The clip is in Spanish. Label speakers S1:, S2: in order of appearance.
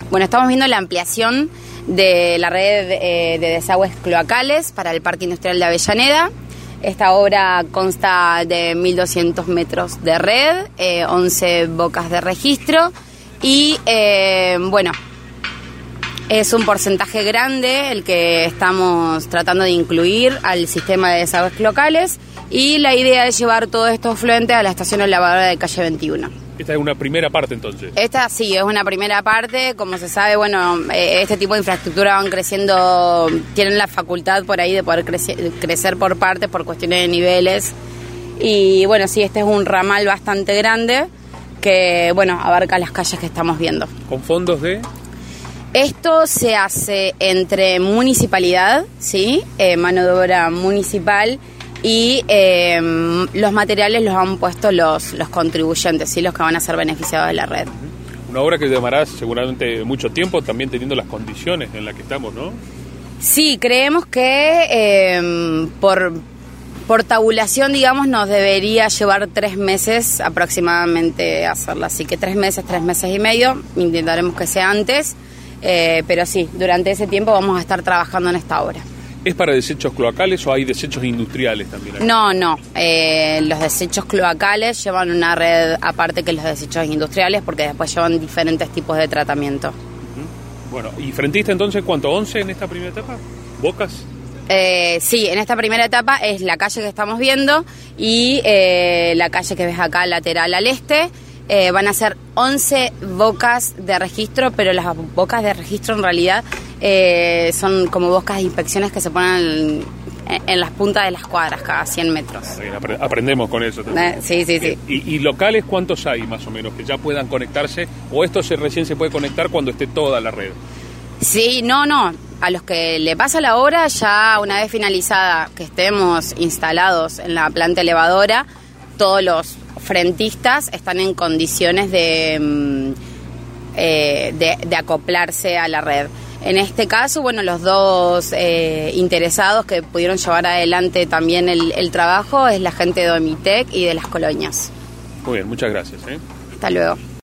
S1: Bueno, estamos viendo la ampliación de la red de desagües cloacales para el Parque Industrial de Avellaneda. Esta obra consta de 1.200 metros de red, 11 bocas de registro y, bueno, es un porcentaje grande el que estamos tratando de incluir al sistema de desagües cloacales y la idea es llevar todos estos fluentes a la estación lavadora de calle 21.
S2: Esta es una primera parte, entonces.
S1: Esta sí, es una primera parte. Como se sabe, bueno, este tipo de infraestructura van creciendo, tienen la facultad por ahí de poder crecer por partes, por cuestiones de niveles. Y bueno, sí, este es un ramal bastante grande que, bueno, abarca las calles que estamos viendo.
S2: ¿Con fondos de...?
S1: Esto se hace entre municipalidad, ¿sí? Mano de obra municipal, y los materiales los han puesto los contribuyentes, ¿sí? Los que van a ser beneficiados de la red.
S2: Una obra que demará seguramente mucho tiempo, también teniendo las condiciones en las que estamos, ¿no?
S1: Sí, creemos que por tabulación, digamos, nos debería llevar 3 meses aproximadamente hacerla. Así que 3 meses y medio, intentaremos que sea antes. Pero sí, durante ese tiempo vamos a estar trabajando en esta obra.
S2: ¿Es para desechos cloacales o hay desechos industriales también?
S1: No. Los desechos cloacales llevan una red aparte que los desechos industriales porque después llevan diferentes tipos de tratamiento.
S2: Bueno, ¿y frentista entonces cuánto? ¿11 en esta primera etapa? ¿Bocas?
S1: Sí, en esta primera etapa es la calle que estamos viendo y la calle que ves acá lateral al este. Van a ser 11 bocas de registro, pero las bocas de registro en realidad son como bocas de inspecciones que se ponen en las puntas de las cuadras cada 100 metros.
S2: Aprendemos con eso también.
S1: Sí.
S2: ¿Y locales cuántos hay más o menos que ya puedan conectarse? ¿O esto recién se puede conectar cuando esté toda la red?
S1: Sí, no. A los que le pasa la obra, ya una vez finalizada, que estemos instalados en la planta elevadora, todos los frentistas están en condiciones de acoplarse a la red. En este caso, bueno, los dos interesados que pudieron llevar adelante también el trabajo es la gente de Domitec y de las colonias.
S2: Muy bien, muchas gracias.
S1: Hasta luego.